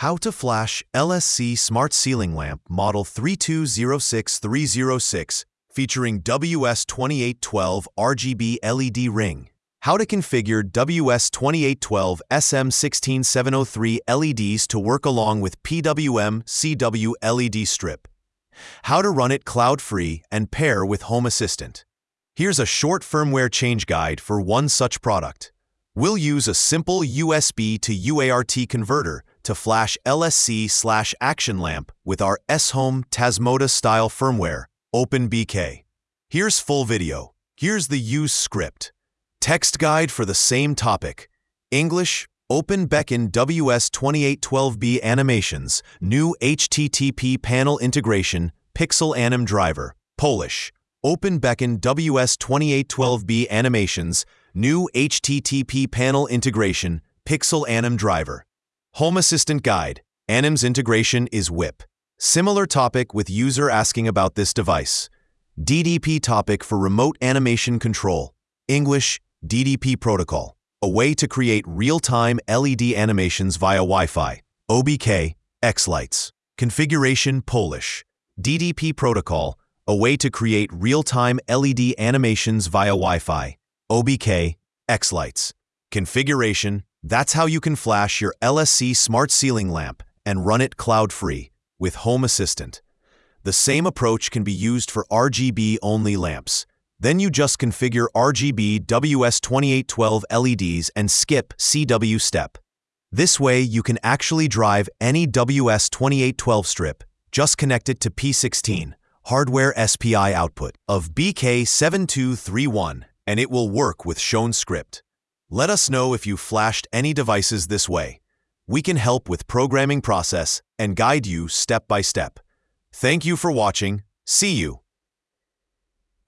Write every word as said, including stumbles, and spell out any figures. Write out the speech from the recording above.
How to flash L S C Smart Ceiling Lamp Model three two zero six three zero six featuring W S twenty-eight twelve R G B L E D ring. How to configure W S twenty-eight twelve S M one six seven oh three L E Ds to work along with P W M C W L E D strip. How to run it cloud-free and pair with Home Assistant. Here's a short firmware change guide for one such product. We'll use a simple U S B to U A R T converter to flash L S C slash Action Lamp with our S-Home Tasmota style firmware, OpenBK. Here's full video. Here's the use script. Text guide for the same topic. English, OpenBeacon W S twenty-eight twelve B Animations, new H T T P panel integration, Pixel Anim driver. Polish, OpenBeacon W S twenty-eight twelve B Animations, new H T T P panel integration, Pixel Anim driver. Home Assistant guide. Anim's integration is W I P. Similar topic with user asking about this device. D D P topic for remote animation control. English, D D P protocol. A way to create real-time L E D animations via Wi-Fi. O B K, X-Lights. Configuration Polish. D D P protocol. A way to create real-time L E D animations via Wi-Fi. O B K, X-Lights. Configuration. That's how you can flash your L S C Smart Ceiling Lamp and run it cloud-free with Home Assistant. The same approach can be used for R G B-only lamps. Then you just configure R G B W S twenty-eight twelve L E Ds and skip C W step. This way you can actually drive any W S twenty-eight twelve strip, just connect it to P sixteen, hardware S P I output of B K seven two three one, and it will work with shown script. Let us know if you flashed any devices this way. We can help with programming process and guide you step by step. Thank you for watching. See you.